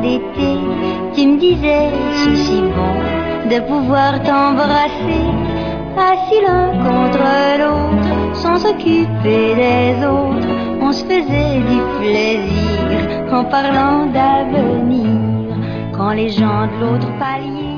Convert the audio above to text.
d'été, tu me disais c'est si bon de pouvoir t'embrasser, assis l'un contre l'autre, sans s'occuper des autres. On se faisait du plaisir en parlant d'avenir, quand les gens de l'autre palier